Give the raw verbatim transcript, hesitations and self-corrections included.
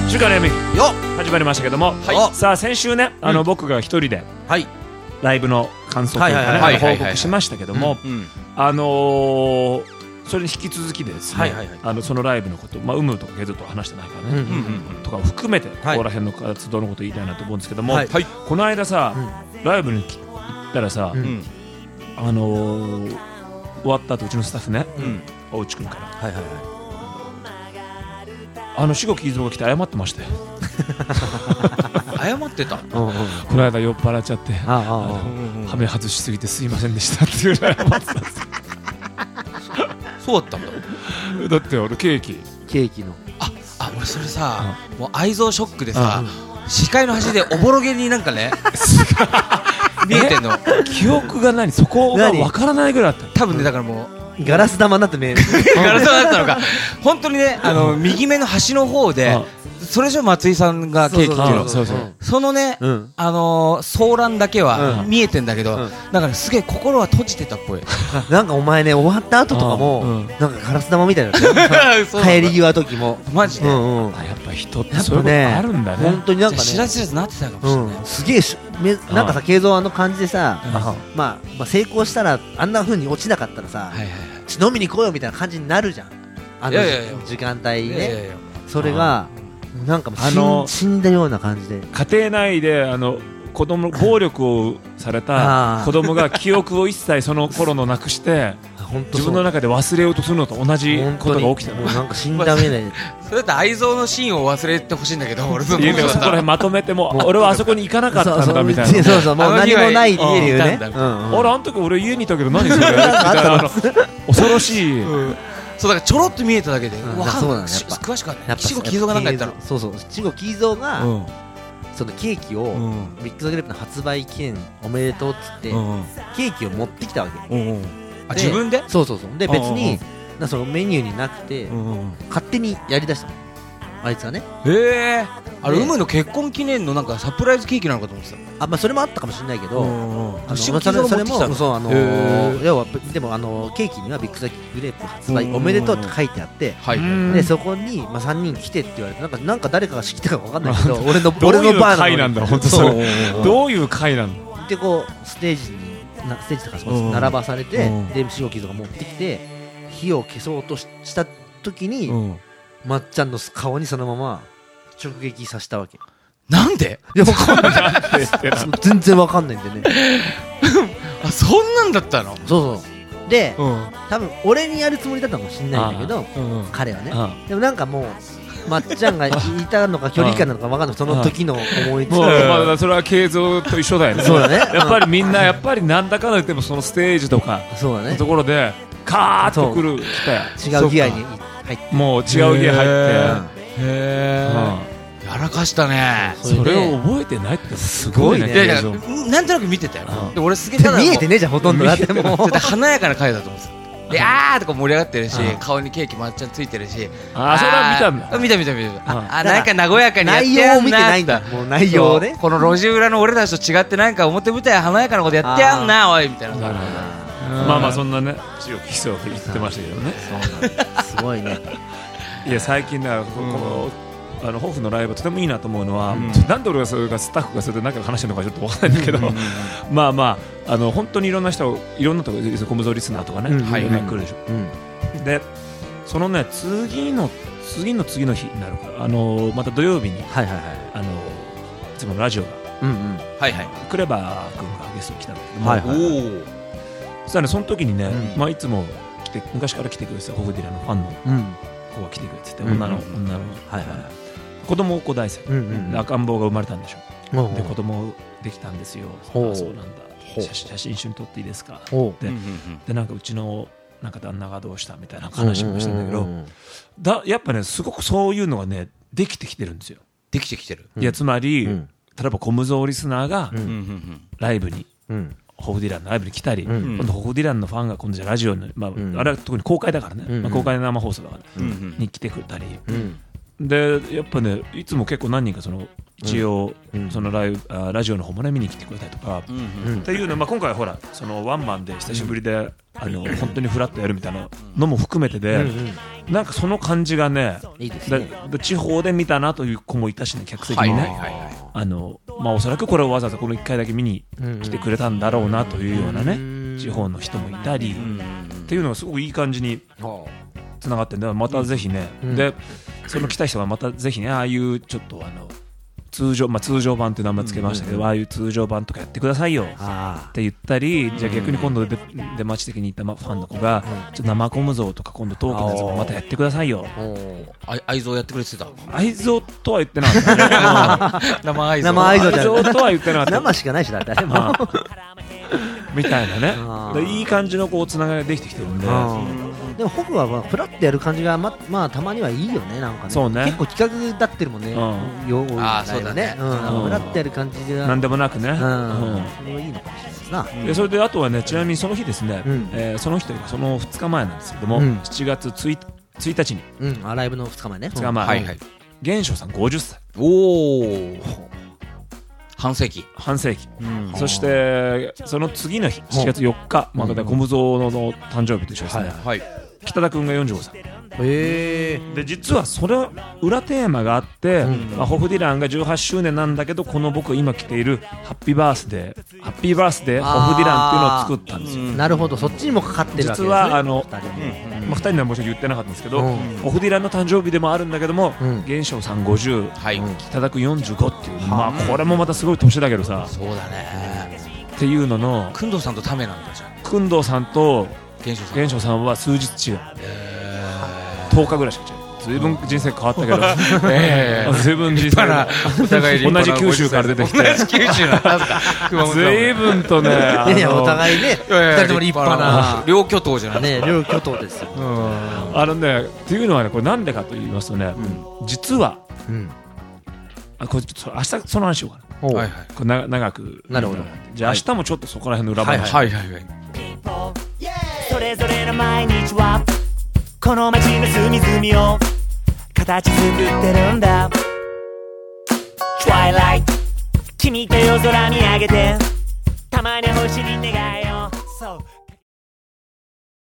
週刊 エムよ始まりましたけども、 はい、 さあ先週ね、あの、うん、僕が一人で、はい、ライブの感想というかね報告しましたけども、あのー、それに引き続きでですね、はいはいはい、あのそのライブのこと、まあ、有無とかゲドと話してないからね、うんうんうん、とかを含めてここら辺の活動のことを言いたいなと思うんですけども、はい、この間さ、うん、ライブに行ったらさ、うん、あのー、終わった後うちのスタッフね、うん、大内くんから、はいはいはい、あの志後喜蔵が来て謝ってましたよ謝ってた、 うんうん、この間酔っ払っちゃってああああはめ外しすぎてすいませんでしたっていう謝ってたんですそうだったんだ。 だって俺ケーキケーキのああ俺それさ、うん、もう愛憎ショックでさ、うん、視界の端でおぼろげになんかね見えてんの記憶が何そこが分からないぐらいだった。 多分ねだからもうガラス玉になって見えるガラス玉だったのか本当にねあの右目の端の方で、うんそれじゃ松井さんがケーキっていうのそのね、うん、あのー、騒乱だけは見えてんだけど、うん、だからすげえ心は閉じてたっぽいなんかお前ね終わった後とかも、うん、なんかガラス玉みたいだったよ帰り際時もマジで、 うんうん、あやっぱ人ってそういうことあるんだね本当になんかね知らず知らずなってたかもしれない、うん、 すげえなんかさ慶三あの感じでさ、うんまあ、まあ成功したらあんな風に落ちなかったらさ、はいはいはい、飲みに来ようよみたいな感じになるじゃんあの時間帯ねそれがなんかもうあの死んだような感じで家庭内であの子供暴力をされた子供が記憶を一切その頃のなくして自分の中で忘れようとするのと同じことが起きてるなんか死んだ目でそれだって愛憎のシーンを忘れてほしいんだけど俺の家でそこら辺まとめても俺はあそこに行かなかったんだみたいなそうそうもう何もない家にいるねあれあの時俺家にいたけど何それみたいな恐ろしいそうだからちょろっと見えただけで、 うん、わそうなんだやっぱ詳しかったね。志後喜蔵がなんかやったの。 そうそう志後喜蔵が、うん、そのケーキを、うん、ビッグザグレープの発売記念おめでとうっつって、うん、ケーキを持ってきたわけ。うんうん、 あ自分で？ そうそうそうで別に、うんうん、なそのメニューになくて、うんうん、勝手にやりだしたの。あいつはね。 へえ。あれ、うむの結婚記念のなんかサプライズケーキなのかと思ってた。 あ、まあそれもあったかもしれないけど、あのそれそれもそうあのー、要はでもあのケーキにはビッグザグレープ発売おめでとうって書いてあって、でそこにまあさんにん来てって言われてなんかなんか誰かが仕切ったか分かんないけど、俺の俺のバーの会なんだ本当それ。どういう会なんだ。 でこうステージにステージとかそこに並ばされて、で志後喜蔵が持ってきて火を消そうとした時にまっちゃんの顔にそのまま直撃させたわけ。 なんで？ いや分かんない全然分かんないんでねあそんなんだったの？ そうそうで、うん、多分俺にやるつもりだったかもしれないんだけど、うん、彼はねでもなんかもうまっちゃんがいたのか距離感なのか分かんないその時の思いつきもう、まあ、それは慶三と一緒だよねそうだねやっぱりみんなやっぱりなんだかんだ言ってもそのステージとかのところでカーッとくる来たよ違うギアに入ってもう違うギア入ってへーやらかしたね。 それを覚えてないってすごいね。 いやいやなんとなく見てたよ。で俺すげえただ見えてねえじゃんほとんどだってもう華やかな回だと思うんですよ。であーとか盛り上がってるし顔にケーキまっちゃんついてるしあそれは見たんだ見た見た見たあなんか和やかにやってやんな内容を見てないんだもう内容をねこの路地裏の俺たちと違ってなんか表舞台華やかなことやってやんなおいみたいなまあまあそんなね志後喜蔵が言ってましたけどねすごいねいや最近だこのあのホフのライブとてもいいなと思うのは、うん、なんで俺がそれがスタッフがそれで何か話してるのかちょっと分からないんだけど、うん、まあまああの本当にいろんな人いろんなところコムゾリスナーとかね、うん、はいはい、来るでしょ、うん、でそのね次の次の次の日になるからあのまた土曜日に、はいはいはい、あのいつものラジオが、うんうんはいはい、クレバー君がゲストに来たんだけど、はいはい、そしたらねその時にね、うんまあ、いつも来て昔から来てくれてたホフディラのファンの子が来てくれてて、うん、女の、うん、女の、はいはい子供子大生、うんうん、赤ん坊が生まれたんでしょ、うん、で子供できたんですよそうなんだ写, 写真一緒に撮っていいですかで、でなんかうちのなんか旦那がどうしたみたいな話もしたんだけど、だやっぱねすごくそういうのがねできてきてるんですよできてきてるいやつまり、うん、例えばコムゾーリスナーがライブに、うん、ホフディランのライブに来たり、うん、今度ホフディランのファンが今度じゃラジオの、まあうん、あれは特に公開だからね、うんまあ、公開の生放送だから、うん、に来てくれたり、うんでやっぱねいつも結構何人かその一応、うん、そのライブあラジオの方もね見に来てくれたりとか、うんうん、っていうの、まあ、今回はほらそのワンマンで久しぶりで、うん、あの本当にフラッとやるみたいなのも含めてで、うんうん、なんかその感じがね、いいですね。で地方で見たなという子もいたしね客席にね、はいはいはい、あのまあ、おそらくこれをわざわざこのいっかいだけ見に来てくれたんだろうなというようなね、うんうん、地方の人もいたり、うんうん、っていうのがすごくいい感じにつながってるんでまたぜひね、うん、でその来た人はまたぜひねああいうちょっとあの通常、まあ、通常版っていう名前つけましたけど、うんうん、ああいう通常版とかやってくださいよって言ったり、じゃあ逆に今度で出待ち的に行ったファンの子が、うん、ちょっと生コム像とか今度トークのやつもまたやってくださいよ。 愛蔵やってくれてた。 愛蔵とは言ってなかったね。 生愛蔵。 生愛蔵じゃ愛蔵とは言ってなかった。 生しかないしだ誰も。 みたいなね。いい感じのこうつながりができてきてるんで。 でも僕はまあフラッとやる感じが ま, まあたまにはいいよねなんかね。 そうね。 結構企画立ってるもんね。 うん、 よ多いあそうだね。うん、フラッとやる感じがなんでもなくね。うん、 それはいいのかもしれないですな。 でそれであとはねちなみにその日ですね、うんえー、その日というかそのふつかまえなんですけども、うん、しちがつついたちに、 うん、ライブのふつかまえね。 ふつかまえ。はいはい。源証さんごじゅっさい。 おお。半世紀半世紀、うん、そしてその次の日しちがつよっか、まあ、ゴムゾウの誕生日と一緒ですね、はいはい、北田君がよんじゅうごさいへで実はそれ裏テーマがあって、うんまあ、ホフディランがじゅうはちしゅうねんなんだけどこの僕今着ているハッピーバースデーハッピーバースデーホフディランっていうのを作ったんですよ。 なるほどそっちにもかかってるわけですね。 実はあのふたりまあ、ふたりにはもちろん言ってなかったんですけど、うん、ホフディランの誕生日でもあるんだけども源証、うん、さんごじゅう、はい、北田君よんじゅうごっていう、まあ、これもまたすごい年だけどさそうだねっていうのの工藤さんとためなんだじゃん。 工藤さんと源証さんは数日違うとおかぐらいしか違う。ずいぶん人生変わったけど、えー、ずいぶん人生お互い同じ九州から出てきて同じ九州なんだずいぶんとねいやいやお互いねふたりとも立派な両巨頭じゃないね両巨頭ですよ。 あのねっていうのはねこれなんでかと言いますとね、うん、実は、うん、あこれちょっと明日その話しようかな。はいはい、これな長くなるほど。 じゃあ明日もちょっとそこら辺の裏話。 はいはいはいはい。 それぞれの毎日はこの街の隅々を形作ってるんだ Twilight 君と夜空見上げてたまに星に願いをそう